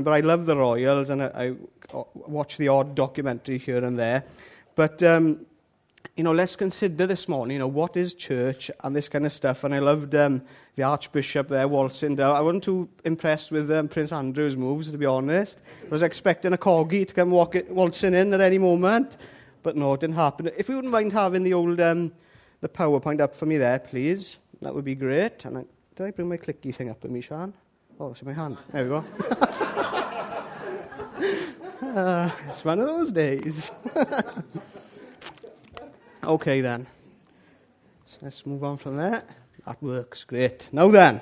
Remember, I love the royals, and I watch the odd documentary here and there. But, let's consider this morning, what is church and this kind of stuff. And I loved the Archbishop there waltzing down. I wasn't too impressed with Prince Andrew's moves, to be honest. I was expecting a corgi to come waltzing in at any moment. But no, it didn't happen. If you wouldn't mind having the old the PowerPoint up for me there, please. That would be great. And did I bring my clicky thing up with me, Sian? Oh, it's in my hand. There we go. It's one of those days. Okay, then. So let's move on from there. That works. Great. Now then.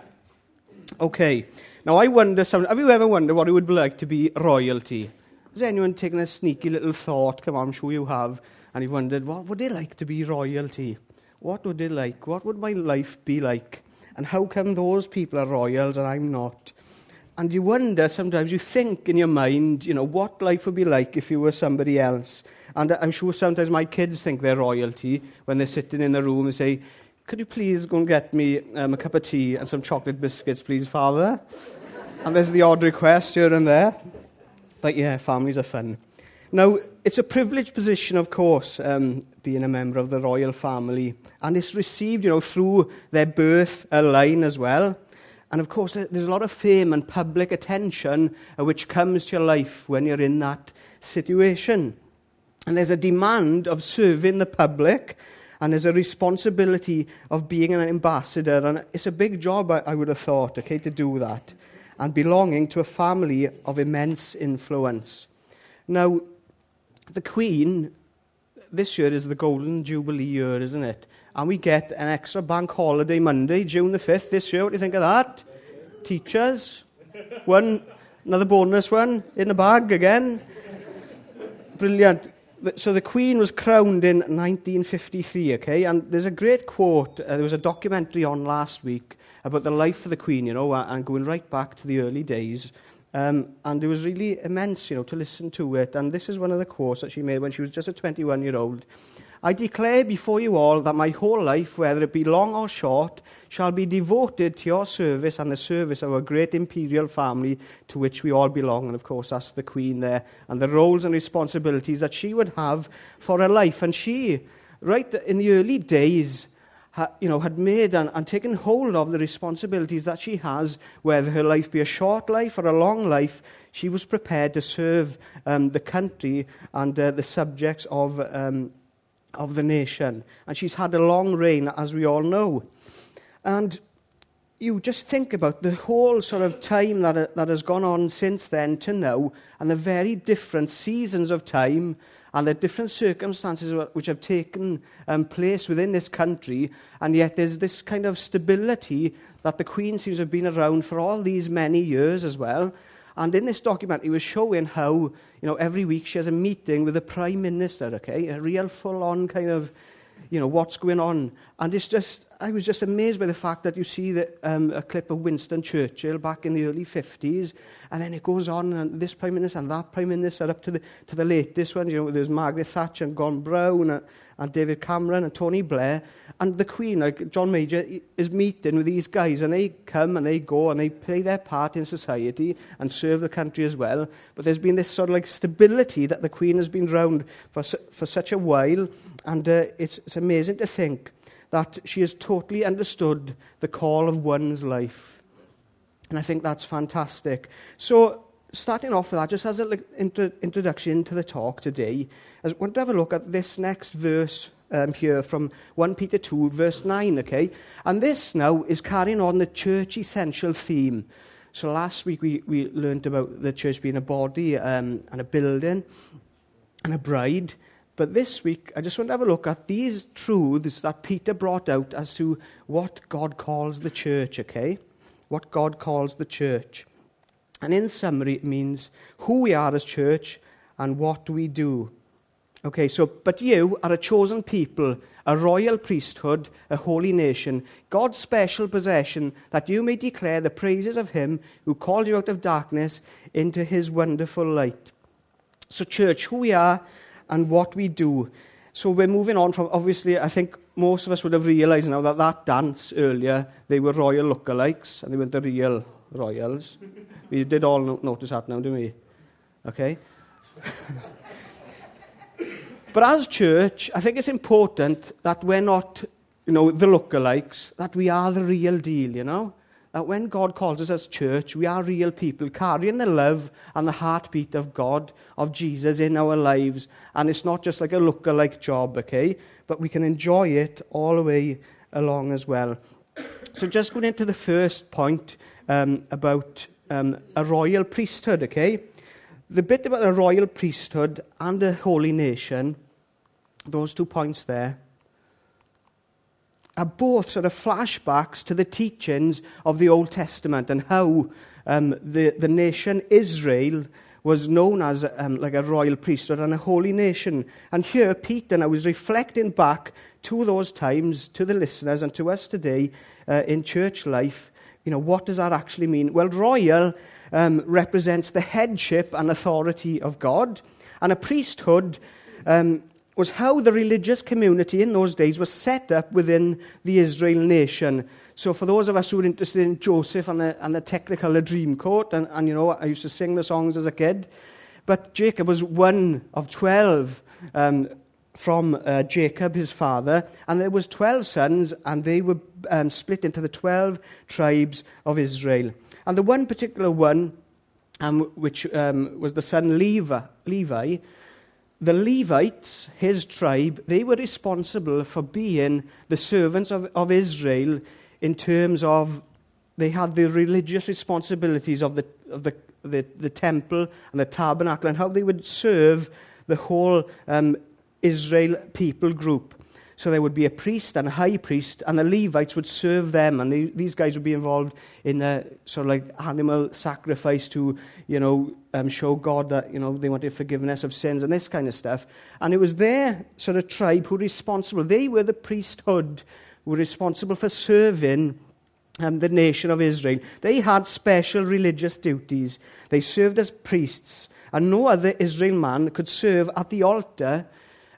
Okay. Now, I wonder, have you ever wondered what it would be like to be royalty? Has anyone taken a sneaky little thought? Come on, I'm sure you have. And you've wondered, what would it like to be royalty? What would it like? What would my life be like? And how come those people are royals and I'm not? And you wonder, sometimes you think in your mind, what life would be like if you were somebody else. And I'm sure sometimes my kids think they're royalty when they're sitting in the room and say, could you please go and get me a cup of tea and some chocolate biscuits, please, Father? And there's the odd request here and there. But yeah, families are fun. Now, it's a privileged position, of course, being a member of the royal family. And it's received, through their birth line as well. And of course, there's a lot of fame and public attention which comes to your life when you're in that situation. And there's a demand of serving the public, and there's a responsibility of being an ambassador. And it's a big job, I would have thought, to do that, and belonging to a family of immense influence. Now, the Queen, this year is the Golden Jubilee year, isn't it? And we get an extra bank holiday Monday, June the 5th this year. What do you think of that? Teachers? Another bonus one in the bag again. Brilliant. So the Queen was crowned in 1953, okay? And there's a great quote. There was a documentary on last week about the life of the Queen, and going right back to the early days. And it was really immense, to listen to it. And this is one of the quotes that she made when she was just a 21-year-old. I declare before you all that my whole life, whether it be long or short, shall be devoted to your service and the service of our great imperial family to which we all belong. And of course, that's the Queen there, and the roles and responsibilities that she would have for her life. And she, right in the early days, had made and taken hold of the responsibilities that she has, whether her life be a short life or a long life. She was prepared to serve the country and the subjects of the nation. And she's had a long reign, as we all know. And you just think about the whole sort of time that has gone on since then to now, and the very different seasons of time and the different circumstances which have taken place within this country. And yet there's this kind of stability that the Queen seems to have been around for all these many years as well. And in this document, he was showing how, every week she has a meeting with the Prime Minister, okay? A real full-on kind of, what's going on. And I was just amazed by the fact that you see a clip of Winston Churchill back in the early 50s, and then it goes on, and this Prime Minister and that Prime Minister, up to the latest ones, there's Margaret Thatcher and Gordon Brown and David Cameron and Tony Blair. And the Queen, like John Major, is meeting with these guys, and they come and they go and they play their part in society and serve the country as well. But there's been this sort of stability that the Queen has been around for such a while, and it's amazing to think that she has totally understood the call of one's life. And I think that's fantastic. So, starting off with that, just as an introduction to the talk today, I want to have a look at this next verse here from 1 Peter 2, verse 9, okay? And this now is carrying on the church essential theme. So last week we learned about the church being a body and a building and a bride. But this week, I just want to have a look at these truths that Peter brought out as to what God calls the church, okay? What God calls the church. And in summary, it means who we are as church and what we do. Okay, so, but you are a chosen people, a royal priesthood, a holy nation, God's special possession, that you may declare the praises of him who called you out of darkness into his wonderful light. So church, who we are and what we do. So we're moving on from, obviously, I think most of us would have realised now that dance earlier, they were royal lookalikes, and they weren't the real royals. We did all notice that now, didn't we? Okay. But as church, I think it's important that we're not, the lookalikes, that we are the real deal, That when God calls us as church, we are real people carrying the love and the heartbeat of God, of Jesus in our lives. And it's not just like a lookalike job, okay? But we can enjoy it all the way along as well. So just going into the first point about a royal priesthood, okay? The bit about a royal priesthood and a holy nation, those 2 points there, are both sort of flashbacks to the teachings of the Old Testament and how the nation Israel was known as like a royal priesthood and a holy nation. And here Peter now is reflecting back to those times, to the listeners and to us today in church life. What does that actually mean? Well, royal represents the headship and authority of God, and a priesthood was how the religious community in those days was set up within the Israel nation. So for those of us who are interested in Joseph and the Technicolor Dreamcoat, and I used to sing the songs as a kid, but Jacob was one of 12 from Jacob, his father, and there was 12 sons, and they were split into the 12 tribes of Israel. And the one particular one, which was the son Levi, the Levites, his tribe, they were responsible for being the servants of Israel in terms of they had the religious responsibilities of the temple and the tabernacle and how they would serve the whole Israel people group. So there would be a priest and a high priest, and the Levites would serve them, and these guys would be involved in sort of like animal sacrifice to, show God that, they wanted forgiveness of sins and this kind of stuff. And it was their sort of tribe who were responsible. They were the priesthood who were responsible for serving the nation of Israel. They had special religious duties. They served as priests, and no other Israel man could serve at the altar.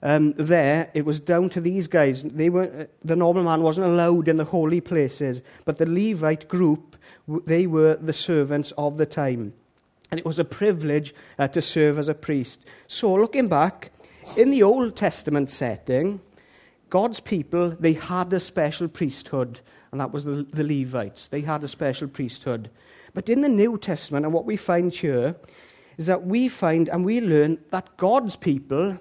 There, it was down to these guys. The normal man wasn't allowed in the holy places, but the Levite group, they were the servants of the time. And it was a privilege to serve as a priest. So, looking back, in the Old Testament setting, God's people, they had a special priesthood, and that was the Levites. They had a special priesthood. But in the New Testament, and what we find here, is that we find and we learn that God's people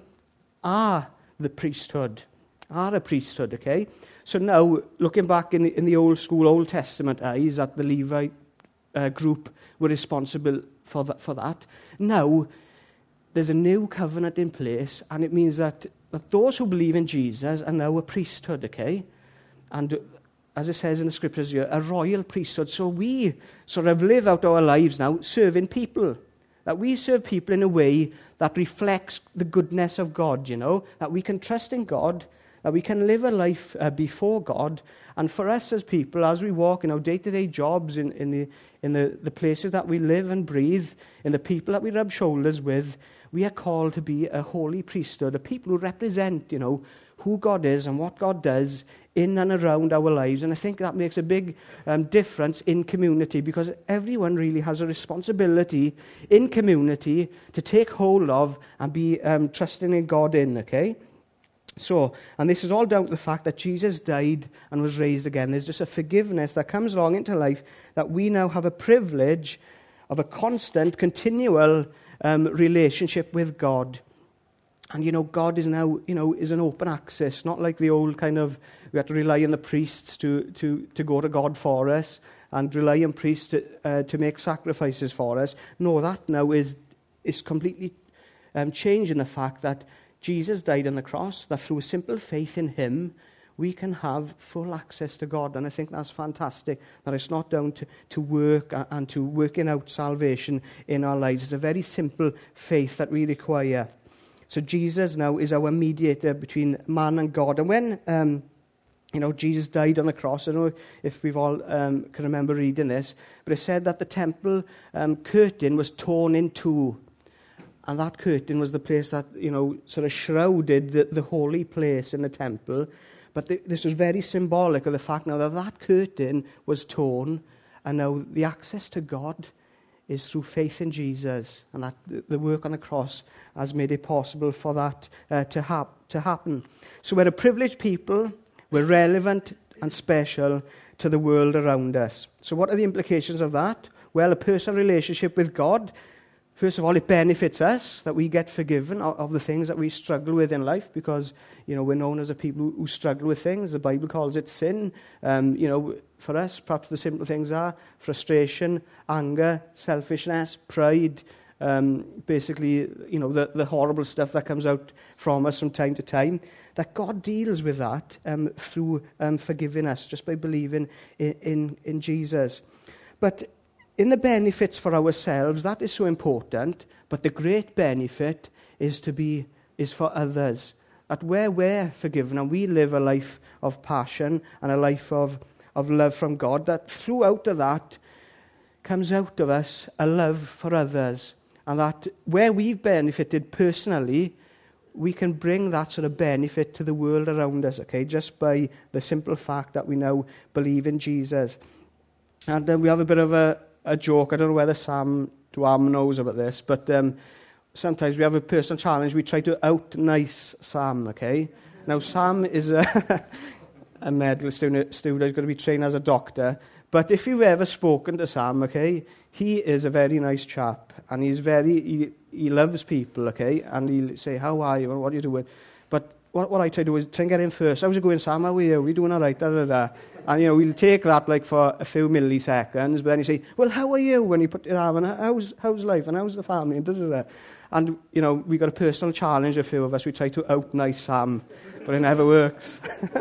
are the priesthood, are a priesthood, okay? So now, looking back in the old school, Old Testament eyes, that the Levite group were responsible for that. Now, there's a new covenant in place, and it means that those who believe in Jesus are now a priesthood, okay? And as it says in the scriptures here, a royal priesthood. So we sort of live out our lives now serving people. That we serve people in a way that reflects the goodness of God, that we can trust in God, that we can live a life before God. And for us as people, as we walk in our day-to-day jobs, in the places that we live and breathe, in the people that we rub shoulders with, we are called to be a holy priesthood, a people who represent, who God is and what God does in and around our lives. And I think that makes a big difference in community, because everyone really has a responsibility in community to take hold of and be trusting in God in, okay? So, and this is all down to the fact that Jesus died and was raised again. There's just a forgiveness that comes along into life, that we now have a privilege of a constant, continual relationship with God. And, God is now, is an open access, not like the old kind of, we have to rely on the priests to go to God for us and rely on priests to make sacrifices for us. No, that now is completely changing the fact that Jesus died on the cross, that through simple faith in him, we can have full access to God. And I think that's fantastic, that it's not down to work and to working out salvation in our lives. It's a very simple faith that we require. So Jesus now is our mediator between man and God. And when, Jesus died on the cross, I don't know if we've all can remember reading this, but it said that the temple curtain was torn in two. And that curtain was the place that, sort of shrouded the holy place in the temple. But this was very symbolic of the fact now that curtain was torn, And now the access to God is through faith in Jesus, and that the work on the cross has made it possible for that to happen. So we're a privileged people, we're relevant and special to the world around us. So what are the implications of that? Well, a personal relationship with God, first of all, it benefits us that we get forgiven of the things that we struggle with in life, because, we're known as a people who struggle with things. The Bible calls it sin. For us, perhaps the simple things are frustration, anger, selfishness, pride, basically, the horrible stuff that comes out from us from time to time, that God deals with that through forgiving us just by believing in Jesus. But in the benefits for ourselves, that is so important, but the great benefit is for others. That where we're forgiven and we live a life of passion and a life of love from God, that throughout of that comes out of us a love for others. And that where we've benefited personally, we can bring that sort of benefit to the world around us, okay, just by the simple fact that we now believe in Jesus. And we have a bit of a joke. I don't know whether Sam Duam knows about this, but sometimes we have a personal challenge. We try to out-nice Sam, okay? Now, Sam is a medical student who's going to be trained as a doctor. But if you've ever spoken to Sam, okay, he is a very nice chap. And he loves people, okay? And he'll say, how are you? And what are you doing? But what I try to do is try and get in first. How's it going, Sam? How are you? Are we doing all right? Da, da, da. And, we'll take that like for a few milliseconds. But then you say, well, how are you? When you put your arm on, how's life? And how's the family? And da, da, da. And, we got a personal challenge, a few of us. We try to out-nice Sam, but it never works.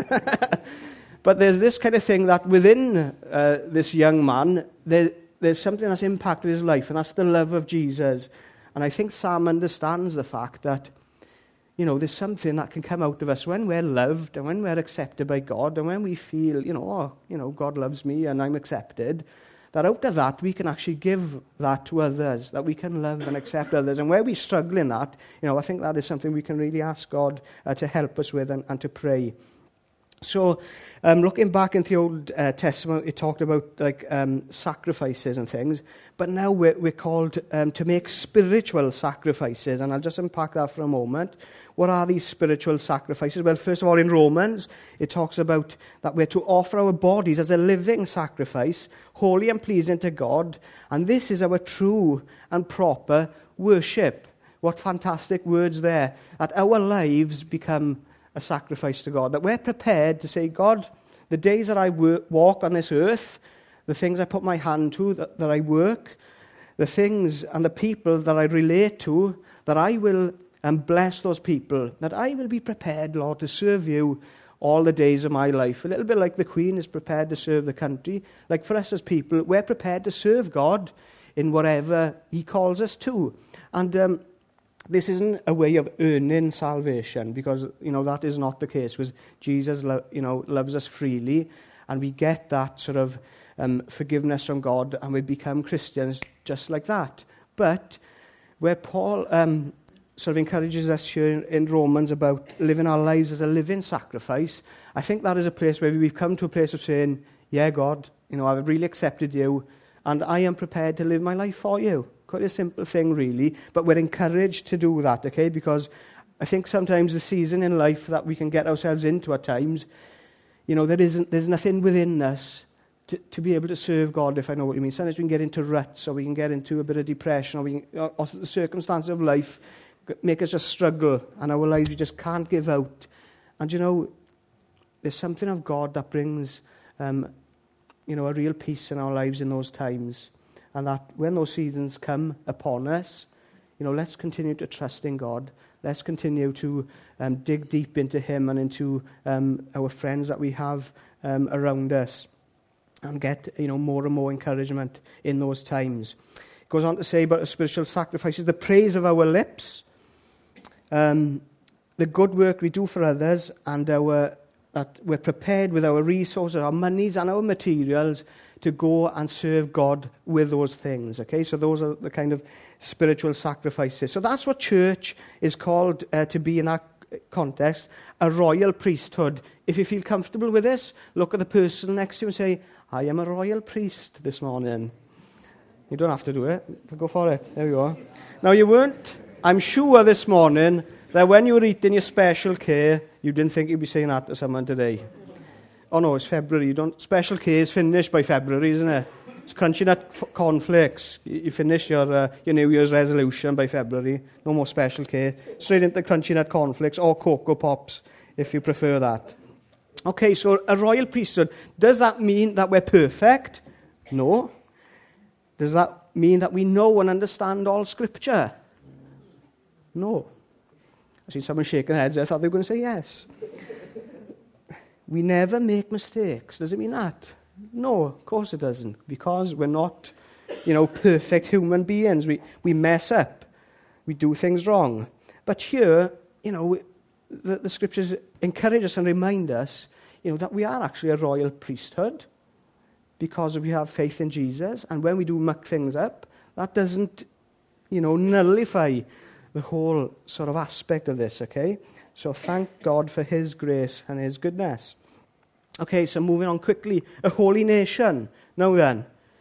But there's this kind of thing that within this young man, there's something that's impacted his life, and that's the love of Jesus. And I think Sam understands the fact that, there's something that can come out of us when we're loved and when we're accepted by God and when we feel, God loves me and I'm accepted, that out of that we can actually give that to others, that we can love and accept others. And where we struggle in that, I think that is something we can really ask God to help us with and to pray. So, looking back into the Old Testament, it talked about sacrifices and things, but now we're called to make spiritual sacrifices, and I'll just unpack that for a moment. What are these spiritual sacrifices? Well, first of all, in Romans, it talks about that we're to offer our bodies as a living sacrifice, holy and pleasing to God, and this is our true and proper worship. What fantastic words there, that our lives become a sacrifice to God, that we're prepared to say, God, the days that I walk on this earth, the things I put my hand to, that I work, the things and the people that I relate to, that I will bless those people, that I will be prepared, Lord, to serve you all the days of my life. A little bit like the Queen is prepared to serve the country. Like for us as people, we're prepared to serve God in whatever he calls us to. And this isn't a way of earning salvation, because, that is not the case, because Jesus, loves us freely, and we get that sort of forgiveness from God, and we become Christians just like that. But where Paul sort of encourages us here in Romans about living our lives as a living sacrifice, I think that is a place where we've come to a place of saying, yeah, God, I've really accepted you, and I am prepared to live my life for you. Quite a simple thing, really, but we're encouraged to do that, okay? Because I think sometimes the season in life that we can get ourselves into at times, there's nothing within us to be able to serve God, if I know what you mean. Sometimes we can get into ruts, or we can get into a bit of depression, or the circumstances of life make us just struggle, and our lives we just can't give out. And there's something of God that brings, a real peace in our lives in those times. And that when those seasons come upon us, let's continue to trust in God. Let's continue to dig deep into him and into our friends that we have around us, and get more and more encouragement in those times. It goes on to say about the spiritual sacrifices, the praise of our lips, the good work we do for others, and that we're prepared with our resources, our monies and our materials to go and serve God with those things, okay? So those are the kind of spiritual sacrifices. So that's what church is called to be in that context, a royal priesthood. If you feel comfortable with this, look at the person next to you and say, I am a royal priest this morning. You don't have to do it, but go for it. There we go. Now, you weren't, I'm sure this morning, that when you were eating your special K, you didn't think you'd be saying that to someone today. Oh no, it's February. Special K is finished by February, isn't it? It's Crunchy Nut cornflakes. You finish your New Year's resolution by February. No more Special K. Straight into Crunchy Nut cornflakes or Cocoa Pops, if you prefer that. Okay, so a royal priesthood. Does that mean that we're perfect? No. Does that mean that we know and understand all Scripture? No. I see someone shaking their heads. I thought they were going to say yes. We never make mistakes. Does it mean that? No, of course it doesn't. Because we're not, perfect human beings. We mess up. We do things wrong. But here, the Scriptures encourage us and remind us, that we are actually a royal priesthood because we have faith in Jesus. And when we do muck things up, that doesn't, nullify the whole sort of aspect of this, okay? So thank God for his grace and his goodness. Okay, so moving on quickly. A holy nation. Now then,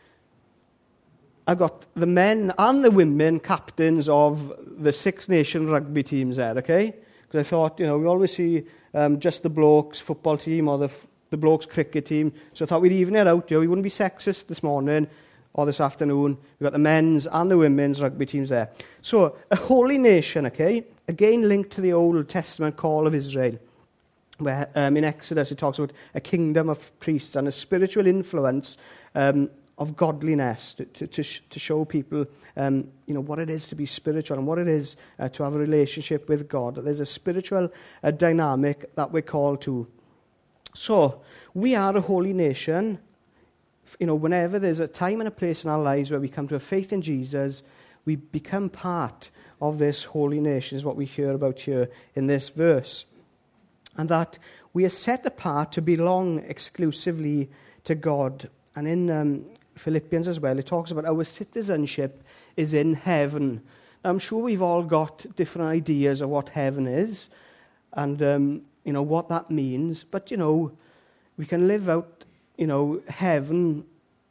I got the men and the women captains of the Six Nation rugby teams there, okay? Because I thought, we always see just the blokes football team or the blokes cricket team. So I thought we'd even it out. We wouldn't be sexist this morning or this afternoon. We've got the men's and the women's rugby teams there. So, a holy nation, okay? Again, linked to the Old Testament call of Israel, where in Exodus it talks about a kingdom of priests and a spiritual influence of godliness to show people, what it is to be spiritual and what it is to have a relationship with God. There's a spiritual dynamic that we're called to. So, we are a holy nation. Whenever there's a time and a place in our lives where we come to a faith in Jesus, we become part of this holy nation, is what we hear about here in this verse. And that we are set apart to belong exclusively to God. And in Philippians as well, it talks about our citizenship is in heaven. Now, I'm sure we've all got different ideas of what heaven is and, what that means. But, we can live out, heaven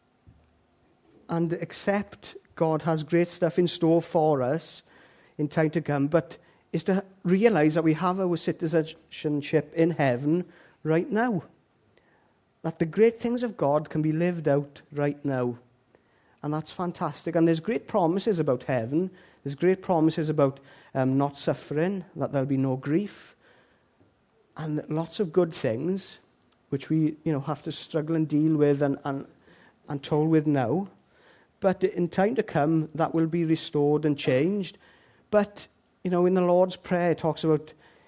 and accept God has great stuff in store for us in time to come, but is to realize that we have our citizenship in heaven right now. That the great things of God can be lived out right now. And that's fantastic. And there's great promises about heaven. There's great promises about not suffering, that there'll be no grief, and lots of good things which we have to struggle and deal with and toil with now. But in time to come, that will be restored and changed. But, in the Lord's Prayer, it talks about,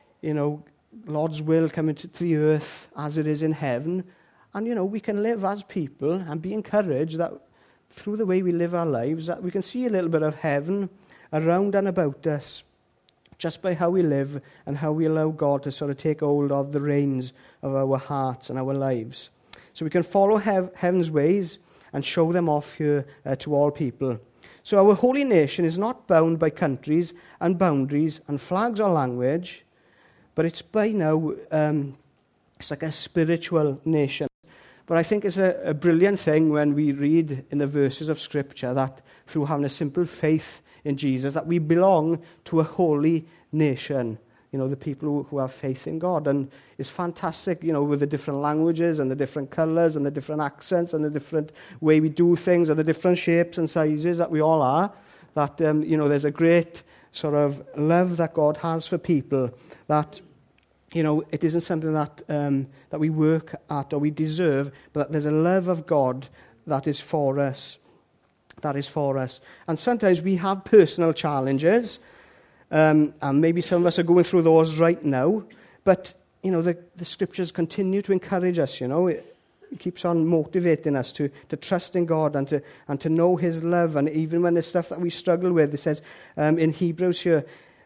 Lord's will coming to the earth as it is in heaven. And, we can live as people and be encouraged that through the way we live our lives, that we can see a little bit of heaven around and about us just by how we live and how we allow God to sort of take hold of the reins of our hearts and our lives. So we can follow heaven's ways and show them off here to all people. So our holy nation is not bound by countries and boundaries and flags or language, but it's by now, it's like a spiritual nation. But I think it's a brilliant thing when we read in the verses of Scripture that through having a simple faith in Jesus, that we belong to a holy nation. The people who have faith in God. And it's fantastic, with the different languages and the different colours and the different accents and the different way we do things and the different shapes and sizes that we all are, that, there's a great sort of love that God has for people, that, it isn't something that that we work at or we deserve, but that there's a love of God that is for us. That is for us. And sometimes we have personal challenges, and maybe some of us are going through those right now. But, the Scriptures continue to encourage us, It keeps on motivating us to trust in God and to know his love. And even when there's stuff that we struggle with, it says in Hebrews here,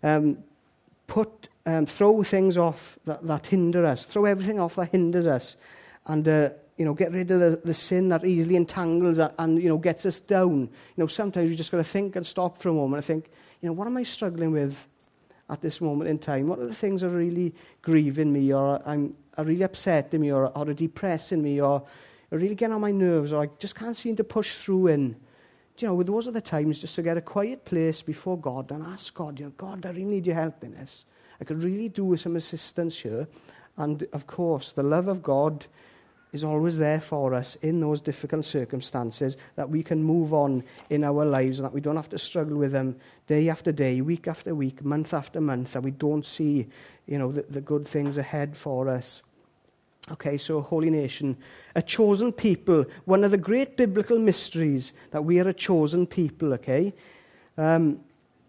throw things off that hinder us. Throw everything off that hinders us. And, get rid of the sin that easily entangles and gets us down. Sometimes we just got to think and stop for a moment and think, what am I struggling with at this moment in time? What are the things that are really grieving me or are really upsetting me or are depressing me or, are really getting on my nerves, or I just can't seem to push through in. Those are the times just to get a quiet place before God and ask God, God, I really need your help in this. I could really do with some assistance here. And, of course, the love of God is always there for us in those difficult circumstances, that we can move on in our lives and that we don't have to struggle with them day after day, week after week, month after month, that we don't see, the good things ahead for us. Okay, so Holy Nation, a chosen people, one of the great biblical mysteries that we are a chosen people, okay? In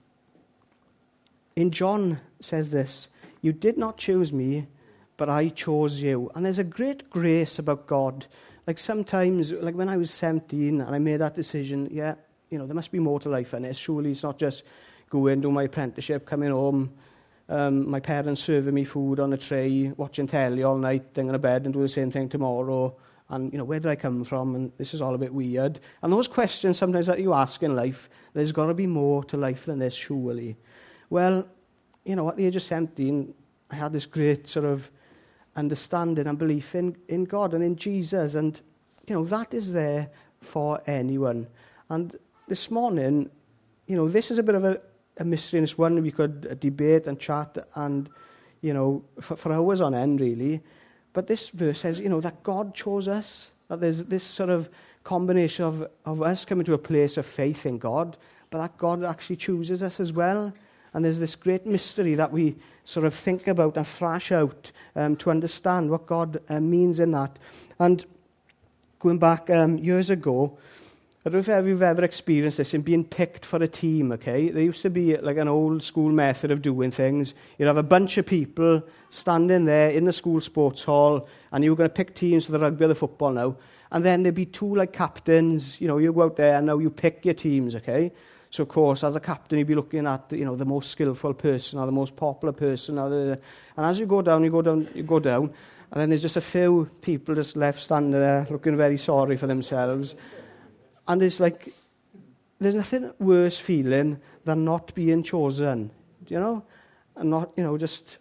John says this, you did not choose me, but I chose you. And there's a great grace about God. Like sometimes, like when I was 17 and I made that decision, there must be more to life than this. Surely it's not just go in, do my apprenticeship, coming home, my parents serving me food on a tray, watching telly all night, then going to bed and do the same thing tomorrow. And, where did I come from? And this is all a bit weird. And those questions sometimes that you ask in life, there's got to be more to life than this, surely. Well, at the age of 17, I had this great sort of understanding and belief in God and in Jesus. And, that is there for anyone. And this morning, this is a bit of a mystery, and it's one we could debate and chat and, for hours on end, really. But this verse says, that God chose us, that there's this sort of combination of us coming to a place of faith in God, but that God actually chooses us as well. And there's this great mystery that we sort of think about and thrash out to understand what God means in that. And going back years ago, I don't know if you've ever experienced this in being picked for a team, okay? There used to be like an old school method of doing things. You'd have a bunch of people standing there in the school sports hall, and you were going to pick teams for the rugby or the football now. And then there'd be two like captains. You go out there and now you pick your teams, okay? So, of course, as a captain, you'd be looking at, the most skillful person or the most popular person. And as you go down, and then there's just a few people just left standing there looking very sorry for themselves. And it's like, there's nothing worse feeling than not being chosen, And not, I just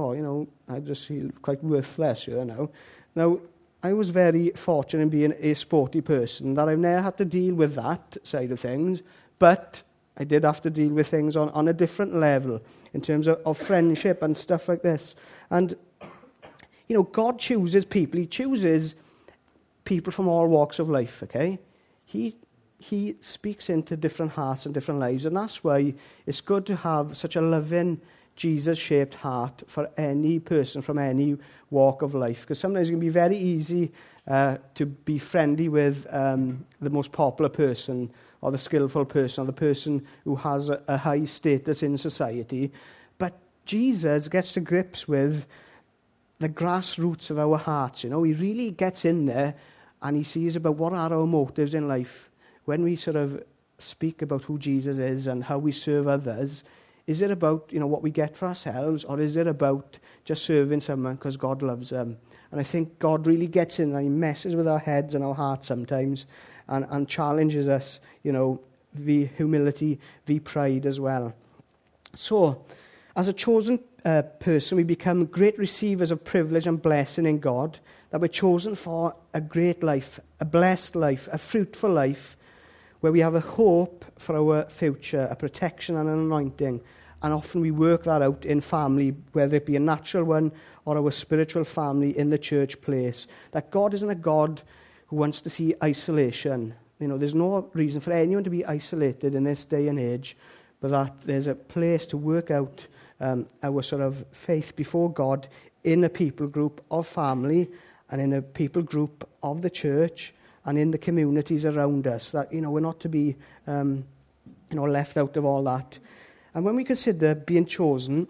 feel quite worthless here now. Now, I was very fortunate in being a sporty person, that I've never had to deal with that side of things. But I did have to deal with things on a different level in terms of friendship and stuff like this. And, God chooses people. He chooses people from all walks of life, okay? He speaks into different hearts and different lives. And that's why it's good to have such a loving, Jesus-shaped heart for any person from any walk of life. Because sometimes it can be very easy to be friendly with the most popular person, or the skillful person, or the person who has a high status in society. But Jesus gets to grips with the grassroots of our hearts. He really gets in there and he sees about what are our motives in life. When we sort of speak about who Jesus is and how we serve others, is it about, what we get for ourselves, or is it about just serving someone because God loves them? And I think God really gets in and he messes with our heads and our hearts sometimes, and challenges us, the humility, the pride as well. So, as a chosen person, we become great receivers of privilege and blessing in God, that we're chosen for a great life, a blessed life, a fruitful life, where we have a hope for our future, a protection and an anointing. And often we work that out in family, whether it be a natural one or our spiritual family in the church place. That God isn't a God who wants to see isolation. There's no reason for anyone to be isolated in this day and age, but that there's a place to work out our sort of faith before God in a people group of family and in a people group of the church and in the communities around us. That, we're not to be, left out of all that. And when we consider being chosen,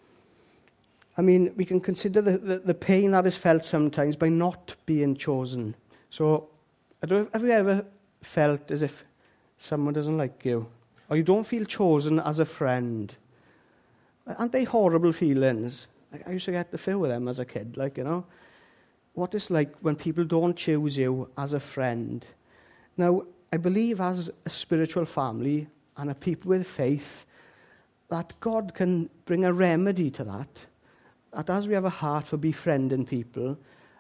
we can consider the pain that is felt sometimes by not being chosen. So, have you ever felt as if someone doesn't like you? Or you don't feel chosen as a friend? Aren't they horrible feelings? I used to get the feel with them as a kid, what it's like when people don't choose you as a friend. Now, I believe as a spiritual family and a people with faith, that God can bring a remedy to that. That as we have a heart for befriending people,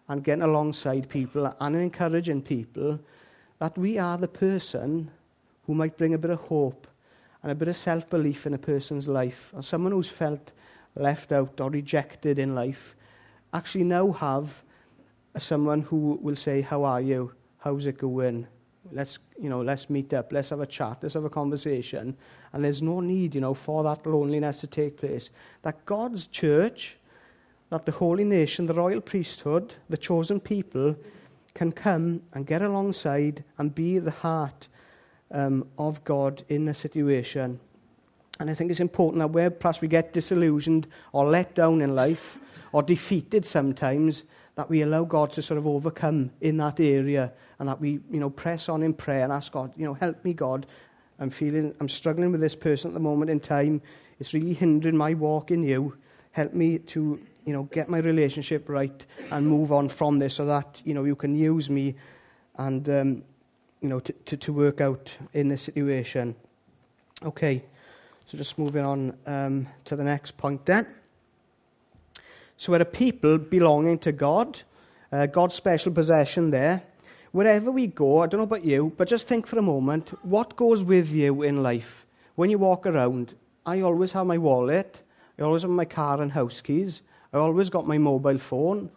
and getting alongside people and encouraging people, that we are the person who might bring a bit of hope and a bit of self-belief in a person's life, or someone who's felt left out or rejected in life, actually now have someone who will say, how are you? How's it going? Let's meet up, let's have a chat, let's have a conversation. And there's no need, for that loneliness to take place. That God's church, that the holy nation, the royal priesthood, the chosen people, can come and get alongside and be the heart of God in a situation. And I think it's important that where perhaps we get disillusioned or let down in life or defeated sometimes, that we allow God to sort of overcome in that area, and that we, press on in prayer and ask God, help me, God. I'm struggling with this person at the moment in time. It's really hindering my walk in you. Help me to, get my relationship right and move on from this, so that, you can use me and, to work out in this situation. Okay, so just moving on to the next point then. So we're a people belonging to God, God's special possession there. Wherever we go, I don't know about you, but just think for a moment, what goes with you in life? When you walk around, I always have my wallet, I always have my car and house keys, I always got my mobile phone,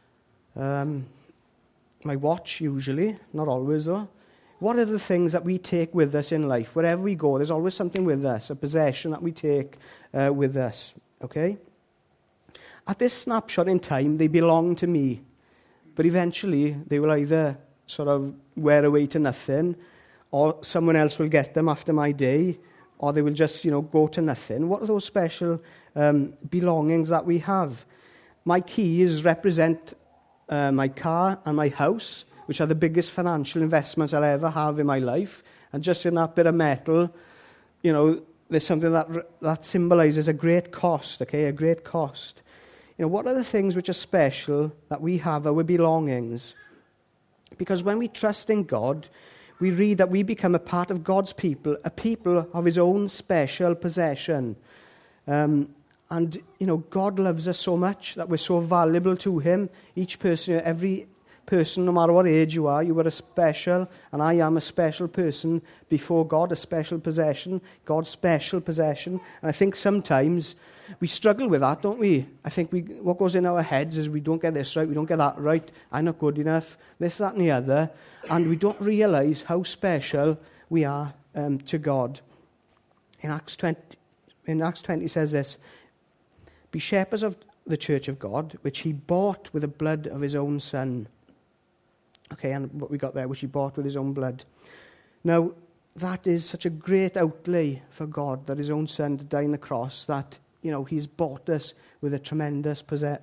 my watch usually, not always though. What are the things that we take with us in life? Wherever we go, there's always something with us, a possession that we take with us, okay? At this snapshot in time, they belong to me, but eventually they will either sort of wear away to nothing, or someone else will get them after my day, or they will just, go to nothing. What are those special belongings that we have? My keys represent my car and my house, which are the biggest financial investments I'll ever have in my life. And just in that bit of metal, there's something that symbolizes a great cost, okay, a great cost. What are the things which are special that we have, our belongings? Because when we trust in God, we read that we become a part of God's people, a people of his own special possession. And God loves us so much that we're so valuable to him. Each person, every person, no matter what age you are a special, and I am a special person before God, a special possession, God's special possession. And I think sometimes we struggle with that, don't we? I think what goes in our heads is we don't get this right, we don't get that right, I'm not good enough, this, that, and the other. And we don't realize how special we are to God. In Acts 20, it says this, be shepherds of the church of God, which he bought with the blood of his own son. Okay, and what we got there, which he bought with his own blood. Now, that is such a great outlay for God, that his own son to die on the cross, that, he's bought us with a tremendous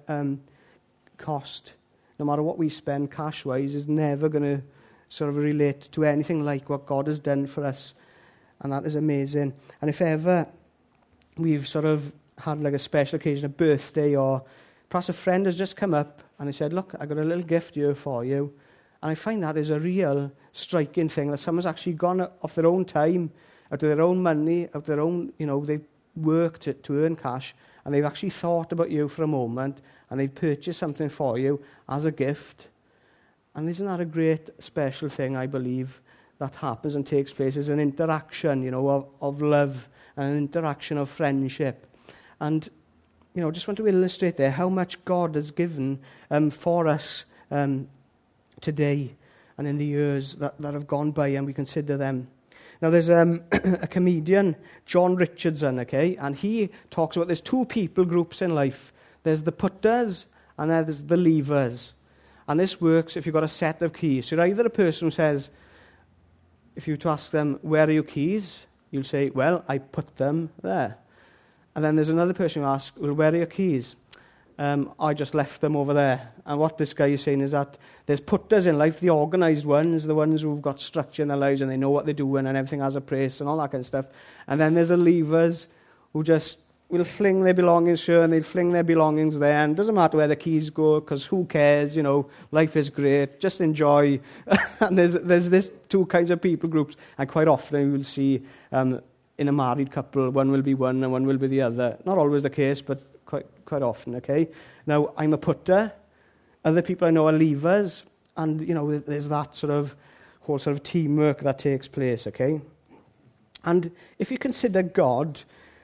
cost. No matter what we spend cash-wise, is never going to sort of relate to anything like what God has done for us. And that is amazing. And if ever we've sort of had like a special occasion, a birthday, or perhaps a friend has just come up and they said, look, I got a little gift here for you. And I find that is a real striking thing, that someone's actually gone off their own time, out of their own money, out of their own, they've worked to earn cash, and they've actually thought about you for a moment, and they've purchased something for you as a gift. And isn't that a great special thing, I believe, that happens and takes place? Is an interaction, of love, and an interaction of friendship. And, just want to illustrate there how much God has given for us today and in the years that have gone by, and we consider them. Now, there's a comedian, John Richardson, okay, and he talks about there's two people groups in life. There's the putters and there's the leavers. And this works if you've got a set of keys. So you're either a person who says, if you were to ask them, where are your keys? You'll say, well, I put them there. And then there's another person who asks, well, where are your keys? I just left them over there. And what this guy is saying is that there's putters in life, the organised ones, the ones who've got structure in their lives and they know what they're doing and everything has a place and all that kind of stuff. And then there's the leavers who just will fling their belongings here and they'll fling their belongings there. And it doesn't matter where the keys go, because who cares, life is great, just enjoy. And there's this two kinds of people groups. And quite often you will see in a married couple, one will be one and one will be the other. Not always the case, but quite often, okay? Now, I'm a putter. other people I know are leavers, and, there's that whole teamwork that takes place, okay? And if you consider God,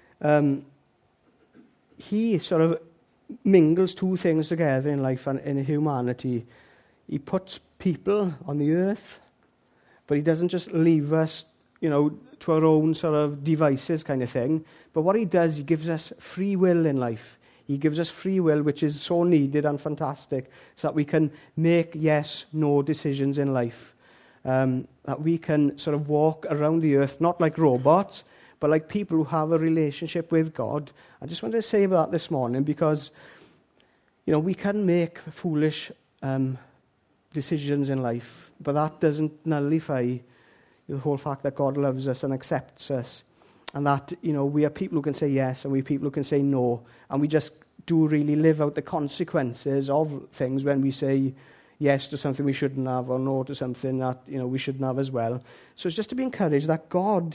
he sort of mingles two things together in life and in humanity. He puts people on the earth, but he doesn't just leave us, to our own sort of devices kind of thing. But what he does, he gives us free will in life. He gives us free will, which is so needed and fantastic, so that we can make yes, no decisions in life. That we can sort of walk around the earth, not like robots, but like people who have a relationship with God. I just wanted to say that this morning because, we can make foolish decisions in life, but that doesn't nullify the whole fact that God loves us and accepts us, and that, we are people who can say yes and we are people who can say no, and we just do really live out the consequences of things when we say yes to something we shouldn't have or no to something that, we shouldn't have as well. So it's just to be encouraged that God,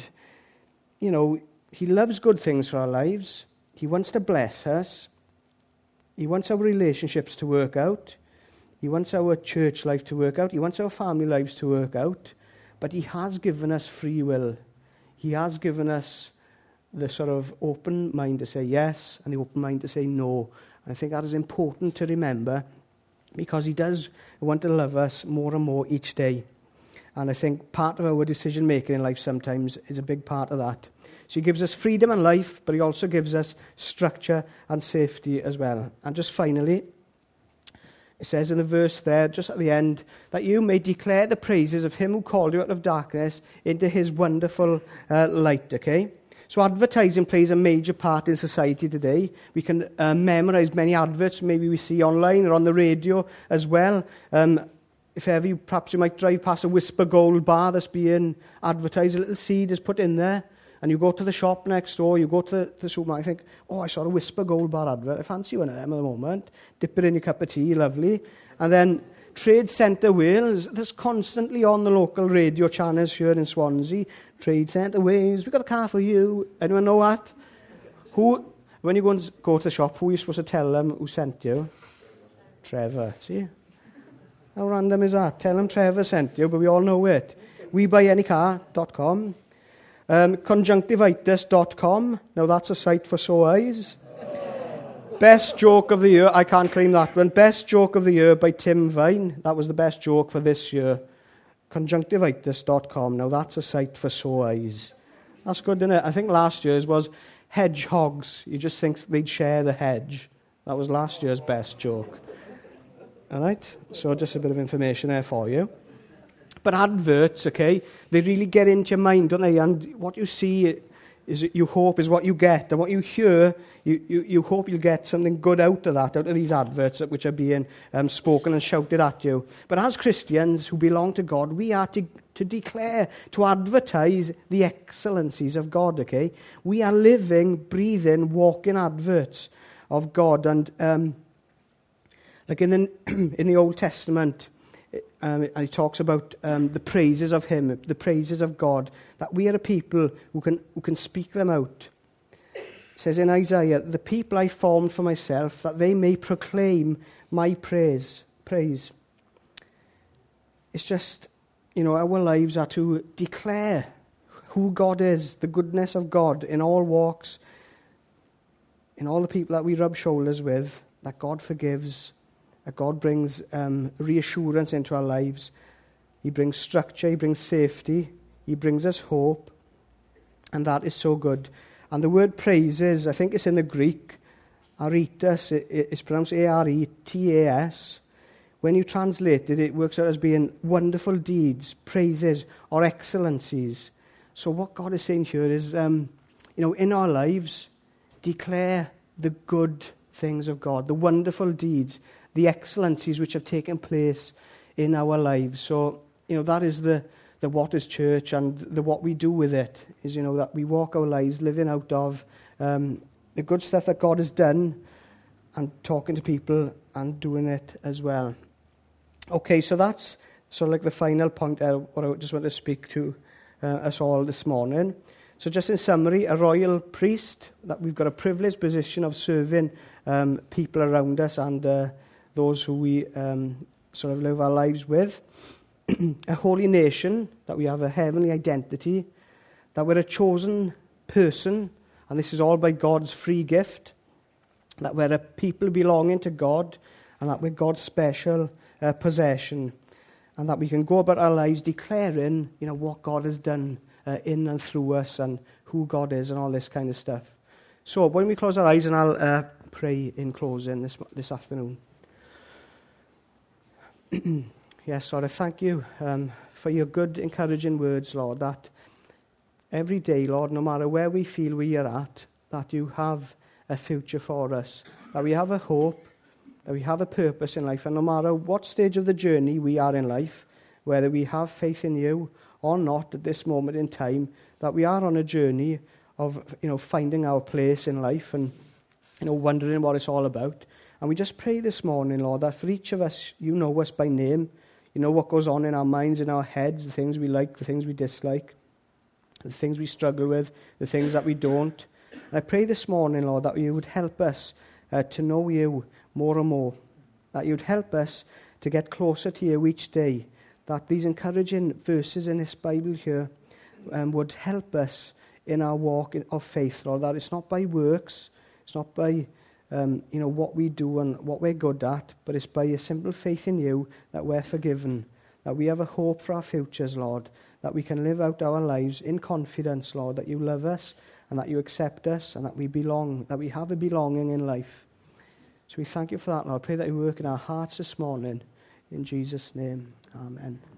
he loves good things for our lives. He wants to bless us. He wants our relationships to work out. He wants our church life to work out. He wants our family lives to work out. But he has given us free will. He has given us the sort of open mind to say yes and the open mind to say no. And I think that is important to remember because he does want to love us more and more each day. And I think part of our decision-making in life sometimes is a big part of that. So he gives us freedom in life, but he also gives us structure and safety as well. And just finally, it says in the verse there, just at the end, that you may declare the praises of him who called you out of darkness into his wonderful light, okay? So advertising plays a major part in society today. We can memorize many adverts maybe we see online or on the radio as well. If ever perhaps you might drive past a Whisper Gold bar that's being advertised, a little seed is put in there, and you go to the shop next door, you go to the supermarket, and think, I saw a Whisper Gold bar advert, I fancy one of them at the moment, dip it in your cup of tea, lovely. And then Trade Centre Wales, that's constantly on the local radio channels here in Swansea. Trade Centre Wales, we've got a car for you. Anyone know that? When you go to the shop, who are you supposed to tell them who sent you? Trevor, see? How random is that? Tell them Trevor sent you, but we all know it. WeBuyAnyCar.com. Conjunctivitis.com. Now that's a site for sore eyes. Best joke of the year. I can't claim that one. Best joke of the year by Tim Vine. That was the best joke for this year. Conjunctivitis.com. Now that's a site for sore eyes. That's good, isn't it? I think last year's was hedgehogs. You just think they'd share the hedge. That was last year's best joke. All right? So just a bit of information there for you. But adverts, okay, they really get into your mind, don't they? And what you see is you hope is what you get. And what you hear, you hope you'll get something good out of that, out of these adverts which are being spoken and shouted at you. But as Christians who belong to God, we are to declare, to advertise the excellencies of God, okay? We are living, breathing, walking adverts of God. And like in the Old Testament, and he talks about the praises of him, the praises of God, that we are a people who can speak them out. It says in Isaiah, the people I formed for myself, that they may proclaim my praise. It's just, our lives are to declare who God is, the goodness of God in all walks, in all the people that we rub shoulders with, that God forgives, that God brings reassurance into our lives. He brings structure, he brings safety, he brings us hope, and that is so good. And the word praises, I think it's in the Greek, aretas, it's pronounced A-R-E-T-A-S. When you translate it, it works out as being wonderful deeds, praises, or excellencies. So what God is saying here is, in our lives, declare the good things of God, the wonderful deeds, the excellencies which have taken place in our lives. So, that is the what is church, and the what we do with it is, that we walk our lives living out of the good stuff that God has done and talking to people and doing it as well. Okay, so that's sort of like the final point what I just want to speak to us all this morning. So just in summary, a royal priest, that we've got a privileged position of serving people around us and those who we sort of live our lives with. A holy nation, that we have a heavenly identity, that we're a chosen person, and this is all by God's free gift, that we're a people belonging to God, and that we're God's special possession, and that we can go about our lives declaring, what God has done in and through us, and who God is, and all this kind of stuff. So, when we close our eyes, and I'll pray in closing this afternoon. Yes, Lord, I thank you for your good, encouraging words, Lord, that every day, Lord, no matter where we feel we are at, that you have a future for us, that we have a hope, that we have a purpose in life, and no matter what stage of the journey we are in life, whether we have faith in you or not at this moment in time, that we are on a journey of, finding our place in life and, wondering what it's all about. And we just pray this morning, Lord, that for each of us, you know us by name. You know what goes on in our minds, in our heads, the things we like, the things we dislike, the things we struggle with, the things that we don't. And I pray this morning, Lord, that you would help us to know you more and more, that you'd help us to get closer to you each day, that these encouraging verses in this Bible here would help us in our walk of faith, Lord, that it's not by works, it's not by what we do and what we're good at, but it's by a simple faith in you that we're forgiven, that we have a hope for our futures, Lord, that we can live out our lives in confidence, Lord, that you love us and that you accept us and that we belong, that we have a belonging in life. So we thank you for that, Lord. I pray that you work in our hearts this morning. In Jesus' name, amen.